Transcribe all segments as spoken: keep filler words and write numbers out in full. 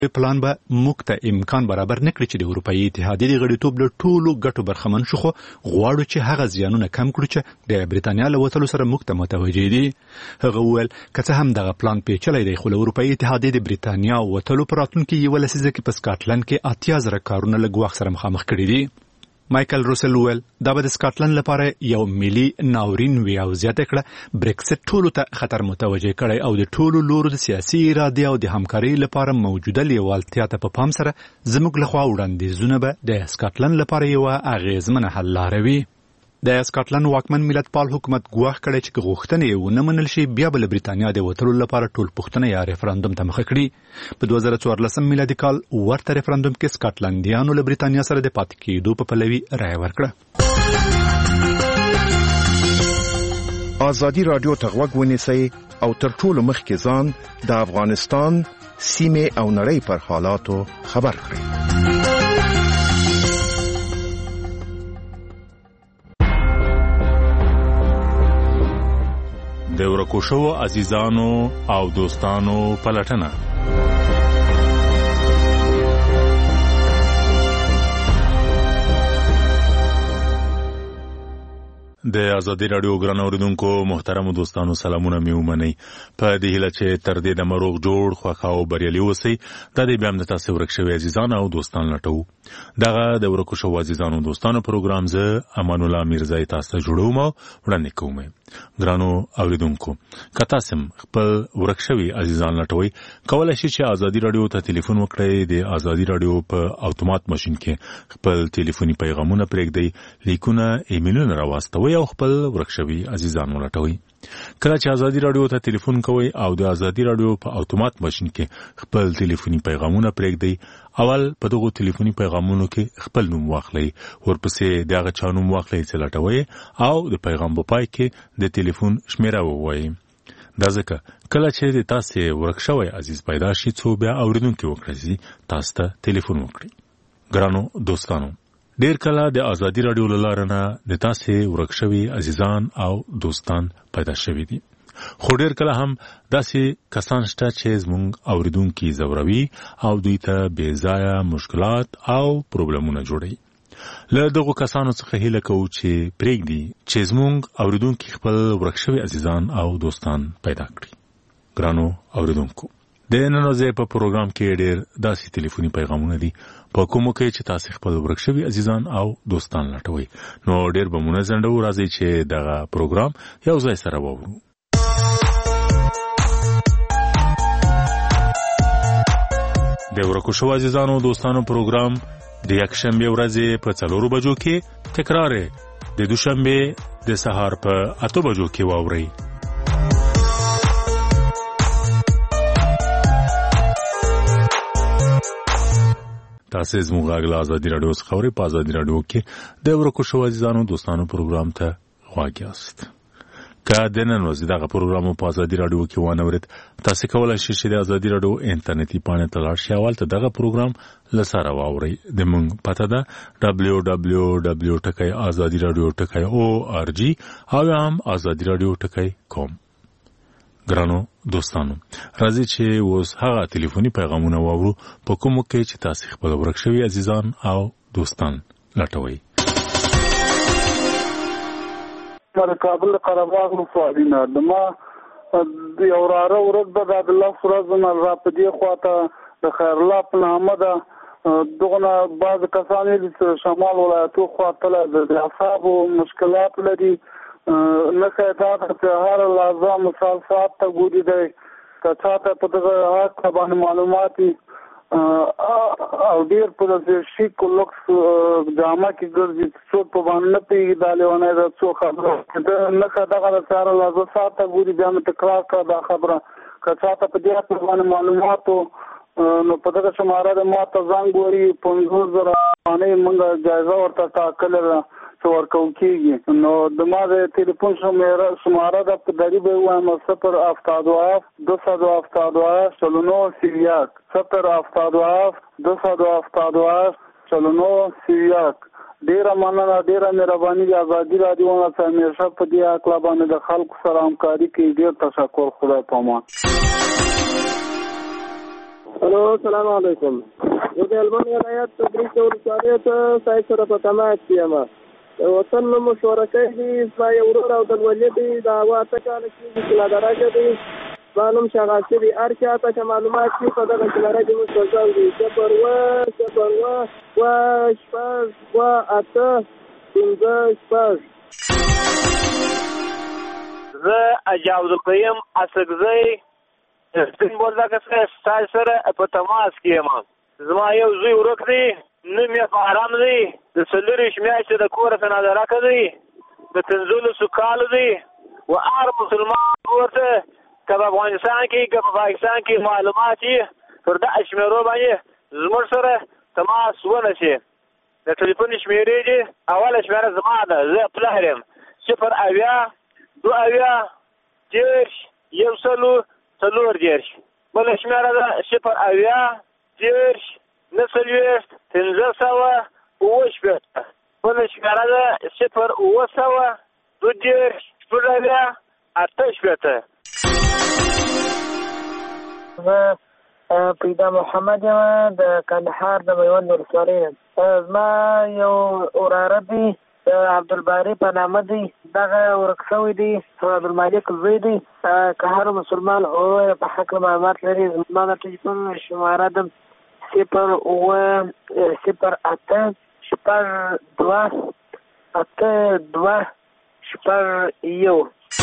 پلان به موږ ته امکان برابر نه کړي چې د اروپایي اتحادیې د غړیتوب له ټولو ګټو برخمن شو، خو غواړو چې هغه زیانونه کم کړو چې د برېټانیا له وتلو سره موږ ته متوجه دي. هغه وویل که څه هم دغه پلان پیچلی دی، خو له اروپایي اتحادیې د برېټانیا وتلو په راتلونکي یوه لسیزه کې په سکاټلند کې اتیا زره کارونه له ګواښ سره مخامخ کړي دي. مایکل روسل وویل دا به د سکاټلند لپاره یو ملي ناورین وي او زیاته کړه برېکسټ ټولو ته خطر متوجه کړی او د ټولو لورو د سیاسي ارادې او د همکارۍ لپاره موجوده لیوالتیا ته په پام سره زموږ لخوا وړاندیزونه به د سکاټلند لپاره یوه اغیزمنه حل لاره وي. د سکاټلند واکمن ملتپال حکومت ګواښ کړی چې غوښتنې یې ونه منل شي، بیا به له برېټانیا د وتلو لپاره ټول پوښتنه یا ریفرندوم ته مخه کړي. په دوه زره څوارلسم میلادي کال ورته ریفرندوم کې سکاټلندیانو له برېټانیا سره د پاتې کېدو په پلوي رایه ورکړه. ازادي راډیو ته غوږ ونیسئ او تر ټولو مخکې ځان د افغانستان سیمې او نړۍ پر حالاتو خبر کړئ. د ورکو شوو عزیزانو او دوستانو پلټنه. د ازادي راډیو ګران اوریدونکو محترمو دوستانو سلامونه مې ومنئ. په دې هیله چې تر دې د مروغ جوړ خوښ او بریالي اوسئ. دا دی بیا هم د تاسو ورک شوي عزیزان او دوستان لټوو. دغه د ورکو شوو عزیزانو او دوستانو پروګرام زه امان الله میرزای تاسو ته جوړوم او وړاندې کوم. ګرانو اوریدونکو که تاسو خپل ورک شوي عزیزان لټوئ، کولای شئ چې ازادي راډیو ته ټلیفون وکړئ. د ازادي راډیو په اتومات ماشین کې خپل ټلیفوني پیغامونه پرېږدئ، لیکونه ایمیلونه راواستوئ او خپل ورک شوي عزیزان ولټوئ. کله چې ازادي راډیو ته ټلیفون کوئ او د ازادي راډیو په اتومات ماشین کې خپل ټلیفوني پیغامونه پرېږدئ، اول په دغو ټلیفوني پیغامونو کې خپل نوم واخلئ، ورپسې د هغه چا نوم واخلئ چې لټوئ او د پیغام په پای کې د ټلیفون شمیره ووایئ. دا ځکه کله چې د تاسې ورک شوی عزیز پیدا شي څو بیا اورېدونکي وکړئ تاسو ته ټلیفون وکړي. ګرانو دوستانو، ډیر کله د ازادي راډیو له لارې نه د تاسې ورک شوي عزیزان او دوستان پیدا شوي دي، خو ډیر کله هم داسې کسان شته چې زموږ اوریدونکي ځوروي او دوی ته بې ځایه مشکلات او پروبلمونه جوړوي. له دغو کسانو څخه هیله کوو چې پرېږدي چې زموږ اوریدونکي خپل ورک شوي عزیزان او دوستان پیدا کړي. ګرانو اوریدونکو، د نن ورځې په پروګرام کې ډېر داسې ټلیفوني پیغامونه دي په کومو کې چې تاسې خپل ورک شوي عزیزان او دوستان لټوئ. نو ډېر به مو نه ځنډوو، راځئ چې دغه پروګرام یو ځای سره واورو. د ورکو شوو عزیزانو او دوستانو پروګرام د یکشنبې ورځې په څلورو بجو کې تکرار د دوشنبې د سهار په اتو بجو کې واورئ. تاسو زموږ غږ له ازادي راډیو څخه اورئ. په ازادي راډیو کې د ورکو شوو عزیزانو دوستانو پروګرام ته غوږ یاست. که د نن ورځې دغه پروګرام په ازادي راډیو کې وانه ورید، تاسو کولی شئ چې د ازادي راډیو انټرنیټي پاڼې ته لاړ شئ او هلته دغه پروګرام له سره واورئ. زموږ پته ده ډبلیو ډبلیو ډبلیو ټکی ازادي راډیو ټکی او آر جي او هم ازادي راډیو ټکی کوم. ګرانو دوستانو، راځئ چې اوس هغه ټلیفوني پیغامونه واورو په کومو کې چې تاسو خپل ورک شوي عزیزان او دوستان لټوئ. د کابل قرهباغ ولسوالي نه د ما د یو وراره ورک ده، د عبدالله سراج نه را په دې خواته د خیرالله په نامه ده. دغه نه بعض کسان یې چې شمال ولایتو خواته د اعصابو مشکلات لري، نه خیطات هر لحظه مثال ساعت ته ګوري دی. که چاته په دغه حق باندې معلومات او ډېر په داسې شیک لوکس جامه کې ګرځي، څوک په باندې نه پوهېږي دا لیونی ده څو خبره نښه دغه د هره لحظه ساعت ته ګوري. بیا مې تکرار کړه دا خبره. که چاته په دې حق باندې معلوماتو نو په دغه شماره د ما ته زنګ ووري، پنځوس زره افغانۍ موږ جایزه ورته ټاکلې ده چې ورکول کېږي. نو د ما د ټلیفون شماره ده په دري به ووایم صفر هفتاد و هفت دو صد و هفتاد و هشت چهل و نه سی و یک صفر هفتاد و هفت دو صد و هفتاد و هشت چهل و نه سی و یک. ډېره مننه، ډېره مهرباني د ازادي راډیو نه چې همیشه په دې هکله باندې د خلکو سره همکاري کوي. ډېر تشکر، خدای پامان. الو السلام علیکم. زه د هلمند ولایت تبریز ولسوالۍ ته صاحب سره په تماس کې یم. د وطن مشورکۍ دي زما یو ورور او دلولي دی د هغه اته کاله کېږي چې نادرجه دی. زما نوم شغاسي دی. هر چا ته چې معلومات وي په دغه کلاره کې موږ سوځول دي صفر اووه صفر اووه اووه شپږ اووه اته پنځه شپږ. زه حاجي عبدالقیوم اسکزی سپین بولدکه څخه ستاسو سره په تماس کې یم. زما یو زوی ورک دی، نوم یې بهرام دی، د څلورویشت میاشتې د کوره ته نادرکه دی، د پنځلسو کالو دی. و هر مسلمان ورته که په افغانستان کې که په پاکستان کې معلومات یې پر دغه شمېرو باندې زموږ سره تماس ونیسي. د ټلیفون شمېرې دي، اوله شمېره زما ده، زه پلار یم. صفر اویا دوه اویا دېرش یو سلو څلور دېرش. بله شمېره ده صفر اویا دېرش نهه څلوېښت پنځه سوه اووه شپېته. بله شمېره ده صفر اووه سوه دوه دېرش شپږ اویا اته شپېته. زه پیدا محمد یم د کندهار د میوند ولسوالۍ یم. زما یو وراره دی د عبدالباري په نامه دی. دغه ورک شوی دی، عبدالمالک زوی دی. که هر مسلمان او په حق معلومات لري زما د ټلیفون شماره ده صفر اووه صفر اته شپږ دوه اته دوه شپږ یو.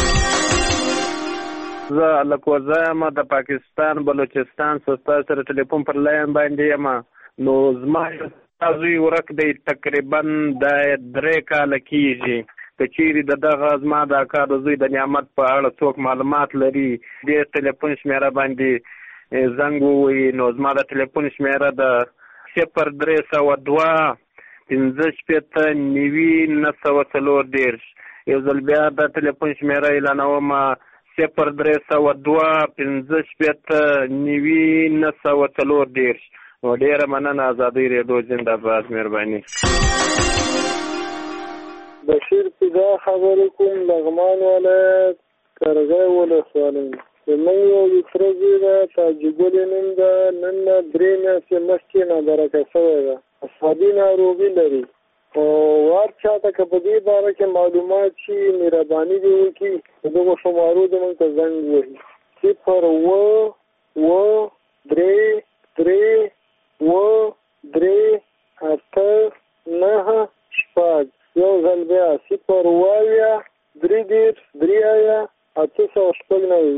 زه لکوزه یم د پاکستان بلوچستان ستاسو سره ټلیفون پر لاین باندې یم. نو زما زوی ورک دی تقریبا د درې کاله کېږي. که چیرې د دغه زما د اکا د زوی د نعمت په اړه څوک معلومات لري دې ټلیفون شمېره باندې زنګ ووهي. نو زما د ټلیفون شمېره د صفر درې سوه دوه پنځه شپېته نوي نهه سوه څلور دېرش. یو ځل بیا د ټلیفون شمېره اعلانوم صفر درې سوه دوه پنځه شپېته نوي نهه سوه څلور دېرش. نو ډېره مننه. ازادۍ ریډیو زنده‌باد. مهرباني. بشیر پیدا خبرې کوم لغمان ولایت کرغی ولسوالۍ. زموږ یو ویتره زوی ده تاجګلې نوم ده. نن نه درې میاشتې مخکې نادرکه شوی ده. اعصابي ناروغي لري. او هر چاته که په دې باره کې معلومات شي مهرباني دې وکړي د دغو شمارو دې موږ ته زنګ ووهي. صفر اووه اووه درې درې اووه درې اته نهه شپږ. یو ځل بیا صفر اووه اویا درې دېرش درې اویا اته سوه شپږ نوي.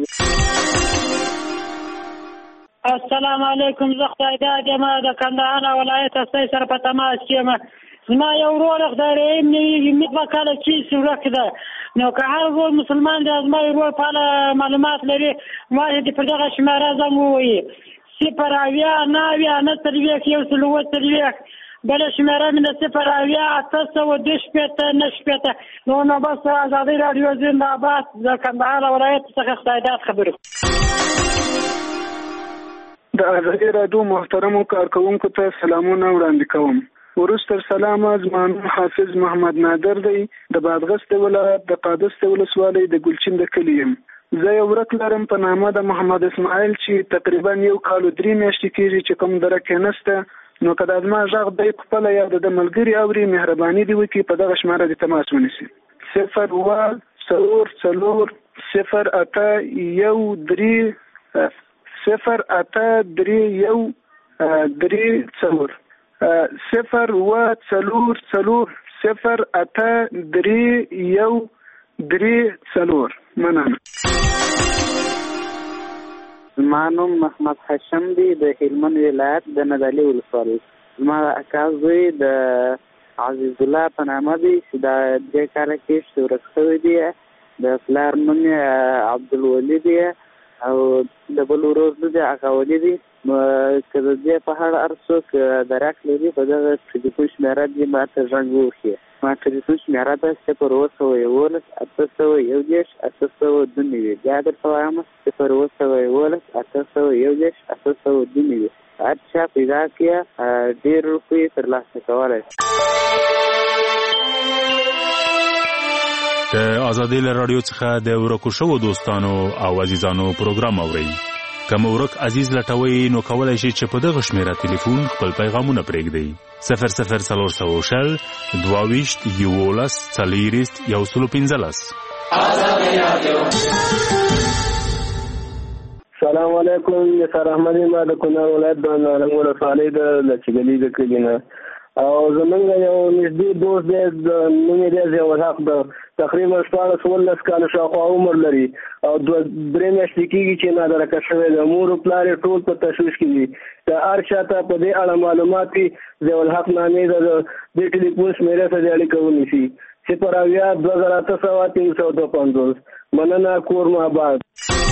السلام علیکم. زه خدای داد یم د کندهار ولایت ستاسو سره په تماس کې یم. زما یو ورور خدای رحیم نومیږي، دوه کاله کېږي ورک ده. نو که هر ورور مسلمان دی زما یو ورور په اړه معلومات لري باید پر دغه شمېره زنګ ووهي صفر اویا نهه اویا نهه څلوېښت یو سل اووه څلوېښت. بله شمېره مې د صفر اویا اته سوه دوه شپېته نهه شپېته. نو نو بس ازادۍ راډیو زنده‌باد د کندهار ولایت څخه خدای داد خبرې. د ازادۍ راډیو محترمو کارکوونکو ته سلامونه وړاندې کوم. وروسته سلام. زما نوم حافظ محمد نادر دی. د بادغیس ولایت د قادس ولسوالۍ د ګلچین د کلي یم. زه یو ورک لرم په نامه د محمد اسماعیل چې تقریبا یو کال او درې میاشتې کېږي چې کوم درک یې نشته. نو که د زما غږ دی خپله یا د ملګري اوري مهرباني دې وکړي په دغه شماره د تماس ونیسي. صفر اووه څلور څلور صفر اته یو درې صفر اته درې یو درې څلور صفر اووه څلور څلور صفر اته درې یو درې څلور. مننه. زما نوم محمد هاشم دی د هلمند ولایت د نادعلي ولسوالۍ. زما اکا زوی د عزیز الله په نامه دی چې د دې کاله کې ورک شوی دی. د پلار نوم یې عبدالولي دی او د بل ورور نوم یې اغاولي دی. که د دې په اړه هر څوک درک لري په دغه ټلیفون شمېره دې ما ته زنګ ووهي. ما ټلیفون شمېره ده صفر اووه سوه یولس اته سوه یو دېرش اته سوه دوه نوي. بیا درته وایم صفر اووه سوه یولس اته سوه یو دېرش اته سوه دوه نوي. هر چا پیدا کړه ډېر روپۍ ترلاسه کولی. د ازادۍ له راډیو څخه د ورکو شوو دوستانو او عزیزانو پروګرام اورئ. که مو ورک عزیز لټوئ نو کولی شئ چې په دغه شمیره ټلیفون خپل پیغامونه پرېږدئ صفر صفر څلور سوه شل دوه ویشت یولس څلېرویشت یو سل پنځلس. سلام علیکم. نثار احمدی ما د کونړ ولایت د نارنګ ولسوالۍ د لچګلي د کلي نه او زمونږ یو نږدې دوست دی نوم یې دی ضیاءالحق د تقریبا شپاړس اوولس کاله شاوخوا عمر لري او دوه درې میاشتې کېږي چې نادرکه شوی دی. مور او پلار یې ټول په تشویش کې دي. که هر چا ته په دې اړه معلومات وي ضیاءالحق نامې د دې ټلیفون شمېرې سره اړیکه ونیسي صفر اویا دوه زره اته سوه تین سوه دوه پنځوس. مننه. کور مو آباد.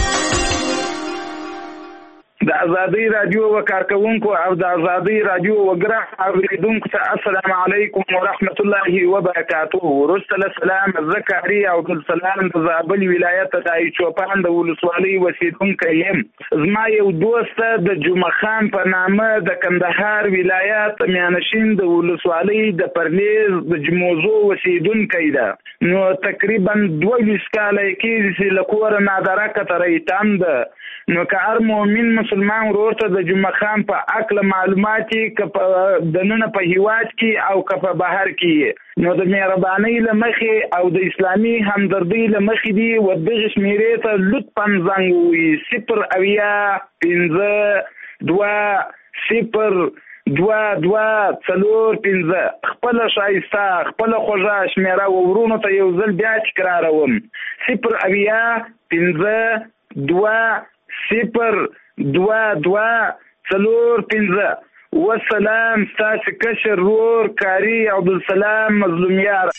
د ازادۍ راډیو و کارکونکو او د ازادۍ راډیو وګړه اوریدونکو ته السلام علیکم ورحمت الله وبرکاته. وروسته له سلام زکریا عبدالسلام د زابل ولایت د چوپان د ولسوالۍ اوسیدونکی یم. زما یو دوست د جمعه خان په نامه د کندهار ولایت میانشین د ولسوالۍ د پرنیز د جموزو اوسیدونکی ده. نو تقریبا دوه ویشت کاله کېږي چې له کوره نادرکه ته رایتم ده. نو که هر مؤمن مسلمان ورور ته د جمعه خان په عقل معلومات که په دننه په هیواد کې او که په بهر کې نو د مهربانۍ له مخې او د اسلامي همدردۍ له مخې دي و دغه شمېرې ته لطفا زنګ ووهي صفر اویا پنځه دوه صفر دوه دوه څلور پنځه. خپله ښایسته خپله خوږه شمېره ورونو ته یو ځل بیا تکراروم صفر اویا پنځه دوه صفر دوه دوه څلور پنځه. وسلام. ستاسو کشر ورور کاري عبدالسلام مظلومیار.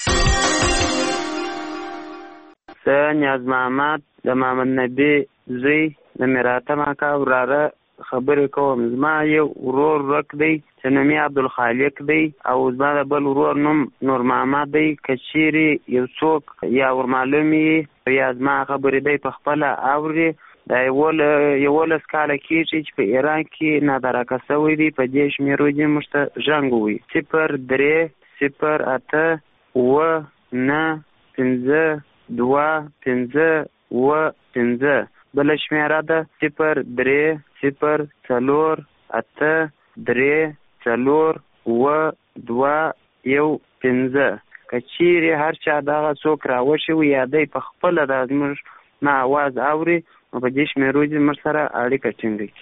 زه نیاز محمد د محمد نبی زوی د میراته ماکا وراره خبرې کوم. زما یو ورور ورک دی چې نوم یې عبدالخالق دی او زما د بل ورور نوم نور محمد دی. که چیرې یو څوک یا ورمعلوم وي یا زما خبرې دی په خپله اوري دا یولس کاله کېږي چې په ایران کې نادرکه شوی دی. په دې شمېرو دې موږ ته زنګ ووهي صفر درې صفر اته اوه نهه پنځه دوه پنځه اوه پنځه. بله شمېره ده صفر درې صفر څلور اته درې څلور اوه دوه یو پنځه. که چیرې هر چا دغه څوک راوشي وي یا دی په خپله د زموږ نه اواز اوري نو په دې شمېرو دې موږ سره اړیکه ټینګه کړي.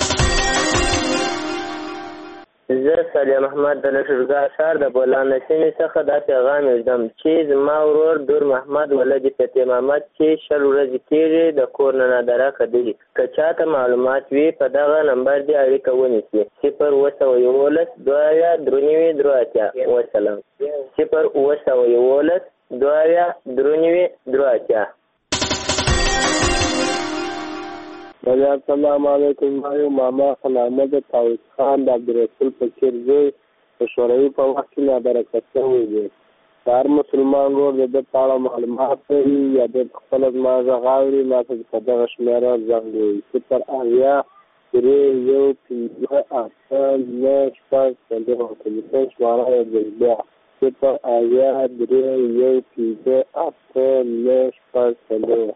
زه سلیم احمد د لښکرګاه ښار د بولان سیمې څخه دا پیغام یږدم چې زما ورور دور محمد ولد فتح محمد چې شل ورځې کېږي د کور نه نادرکه دی. که چاته معلومات وي په دغه نمبر دې اړیکه ونیسي صفر اوه سوه یولس دوه اویا درې نوي درې اتیا. وسلام. صفر اوه سوه یولس دوه اویا درې نوي درې اتیا. السلام علیکم. ما یو ماما خلامد طاووس خان د عبدالرسول فقیر زوی په شوروي په وخت کې نادرکه شوی دی. که هر مسلمان ورور د ده په اړه معلومات لري یا د خپله زما غږ اوري ما ته په دغه شمېره زنګ ووهي صفر اویا درې یو پنځه اته نهه شپږ څلور. ټلیفون شماره یې ځل بیا صفر اویا درې یو پنځه اته نهه شپږ څلور.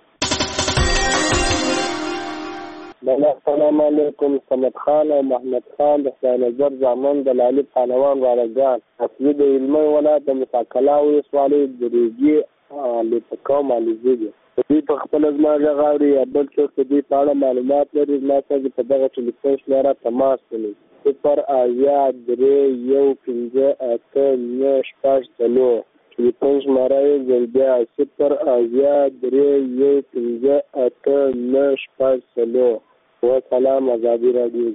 السلام علیکم. صمد خان او محمد خان د خدای نظر زامن د لالي پهلوان وارګان اصلي د هلمند ولایت د مساکلا ولسوالۍ د ریګي لیپقوم علیزي دي. دوی په خپله زما غږ اوري یا بل څوک د دوی په اړه معلومات لري زما سره په دغه ټلیفون شمېره تماس ونیسي صفر اویا درې یو پنځه اته نهه شپږ څلور. ټلیفون شماره یې ځل بیا صفر اویا درې یو پنځه اته نهه شپږ څلور. وسلام. ازادي راډیو.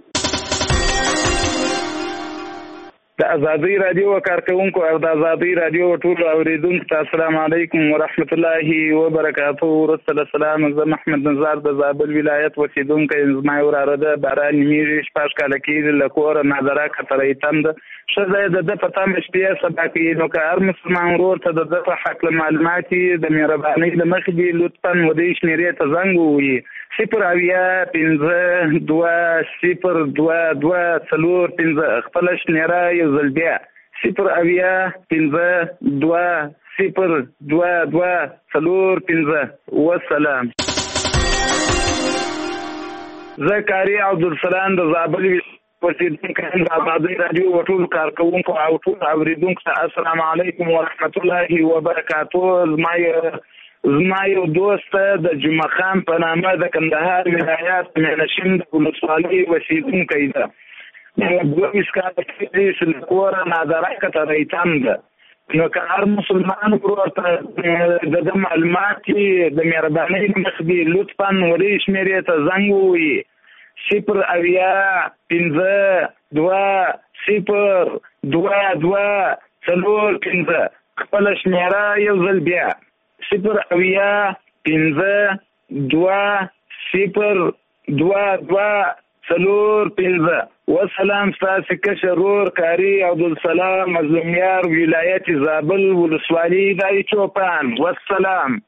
د ازادۍ راډیو کارکونکو او د ازادۍ راډیو ټول اوریدونکو ته السلام علیکم ورحمت الله وبرکاته. وروسته له سلام زه محمد نظار د زابل ولایت اوسیدونکی یم. زما یو وراره ده باران نیمېږي شپږ کاله کېږي له کوره نادرکه ته رایتم ده. ښځه یې د ده په تمه شپې سبا کوي. نو که هر مسلمان ورور ته د ده په هکله معلومات وي د مهربانۍ له مخې دي لطفا و دې شمېرې ته زنګ ووهي صفر اویا پنځه دوه صفر دوه دوه څلور پنځه. خپله شمېره یو ځل بیا صفر اویا پنځه دوه صفر دوه دوه څلور پنځه. وسلام. زه کاری عبدالسلام د زابل اوسیدونکی د آزادۍ راډیو و ټول کارکوونکو او ټول اوریدونکو ته السلام علیکم ورحمت الله وبرکاتو. زما زما یو دوست د جمعه خان په نامه د کندهار ولایت مینشین د ولسوالۍ اوسیدونکی ده. دوه ویس کاله کېږي چې له کوره نادرکته ریتان ده. نو که هر مسلمان ورور ته د ده معلومات د مهربانۍ مخ دي لطفا ورې شمېرې ته زنګ ووهي صفر اویا پنځه دوه صفر دوه دوه څلور پنځه. خپله شمېره یو ځل بیا صفر اویا پنځه دوه صفر دوه دوه څلور پنځه. والسلام ستاسو کشر ورور کاری عبدالسلام مظلومیار ولایت زابل ولسوالۍ دای چوپان. والسلام.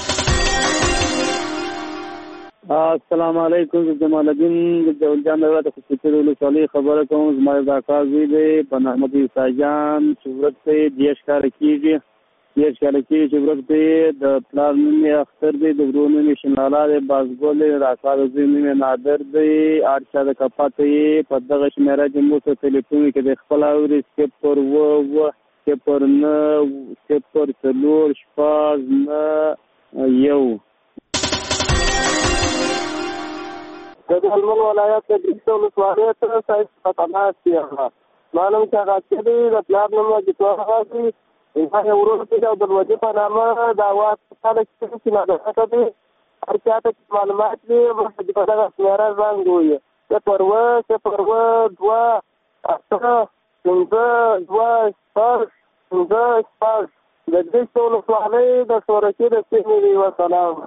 السلام علیکم. زه جمال الدین د جوړجان د خصوصي ولسوالۍ خبره کوم. زما د کار زوی دی په نامه د عیسی جان چې ورک دی دیش کار کېږي دیش کار کېږي چې ورک دی. د پلار نوم یې اختر دی، د ورور نوم یې شنالا دی، بازګل دی، د اکا د زوی نوم یې نادر دی. هر چا د کپات یې په دغه شمېره چې موږ ته تلیفون کې د خپل اوري صفر اوه اوه صفر نه صفر څلور شپږ نه یو. د هلمند ولایت د ګریسو ولسوالۍ ته سایس په تماس یم. معلوم چې هغه چې دی د پلار نوم جتوه غازي زما یو ورور دی د عبدالوجي په نامه د اواز خلک چې نادرکته دی. هر چا ته معلومات دي موږ په دغه شمېره زنګ ووهي صفر اوه صفر اوه دوه اته پنځه دوه شپږ پنځه شپږ. د ګریسو ولسوالۍ د سورکي د سیمې دی. وسلام.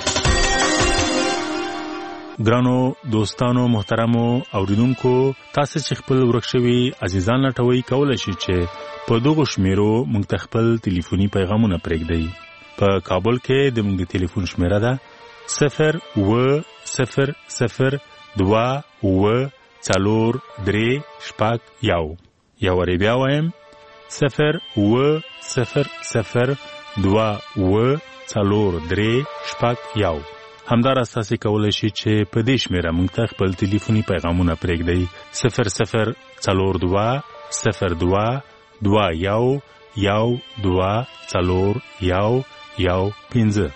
ګرانو دوستانو محترمو اوریدونکو، تاسو چې خپل ورک شوي عزیزان لټوي کولای شئ چې په دغه شمیرو موږ ته خپل ټلیفوني پیغامونه پرېږدئ. په کابل کې د موږ د ټلیفون شمیره ده صفر اوه صفر صفر دوه اوه څلور درې شپږ یو. یو وارې بیا وایم صفر اوه صفر صفر دوه اوه څلور درې شپږ یو. همداراز تاسو کولای شئ چې په دې شمیره موږ ته خپل ټلیفوني پیغامونه پرېږدئ صفر صفر څلور دوه صفر دوه دوه یو یو دوه څلور یو یو پنځه.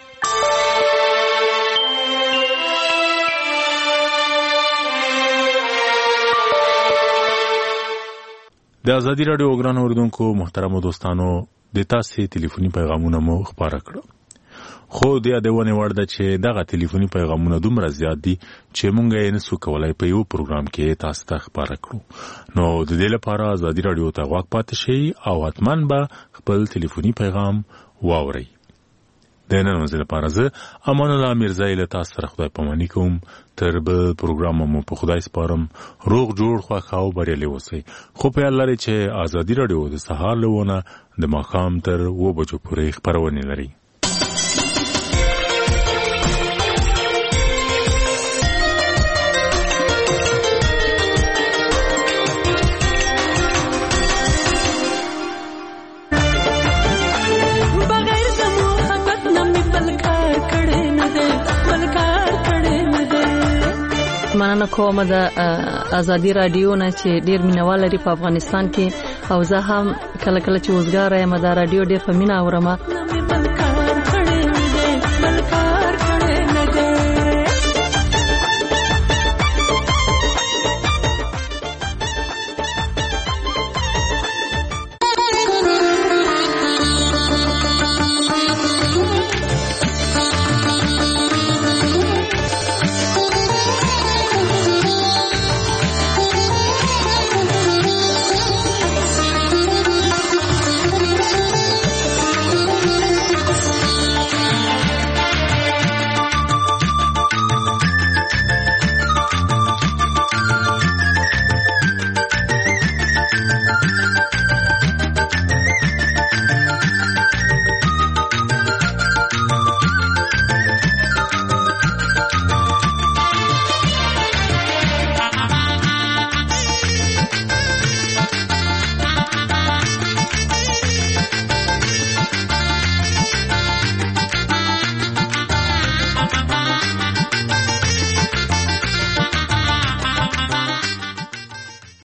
د ازادي راډیو ګران اوریدونکو محترمو دوستانو، د تاسو ټلیفوني پیغامونه مو خبره کړو. خو د یادونې وړ ده چې دغه ټلیفوني پیغامونه دومره زیات دي چې مونږ یې نسو کولای په یو پروګرام کې تاسو ته خبره کړو. نو د دې لپاره ازادي راډیو ته غوږ پاتې شئ او حتماً به خپل ټلیفوني پیغام واورئ. د نن ورځې لپاره زه امان الله میرزایی له تاسو سره خدای پاماني کوم. تر بل پروګرام مو په خدای سپارم. روغ جوړ خوښ او بریالي اوسئ. خو په یاد لرئ چې ازادي راډیو د سهار له ونه د ماښام تر اوه بجو پورې خپرونې لري. مننه کوم د ازادي رادیو نه چې ډیر مینوال لري په افغانستان کې، او زه هم کله کله چې وزګار یم د رادیو ډیر په مینا اورم.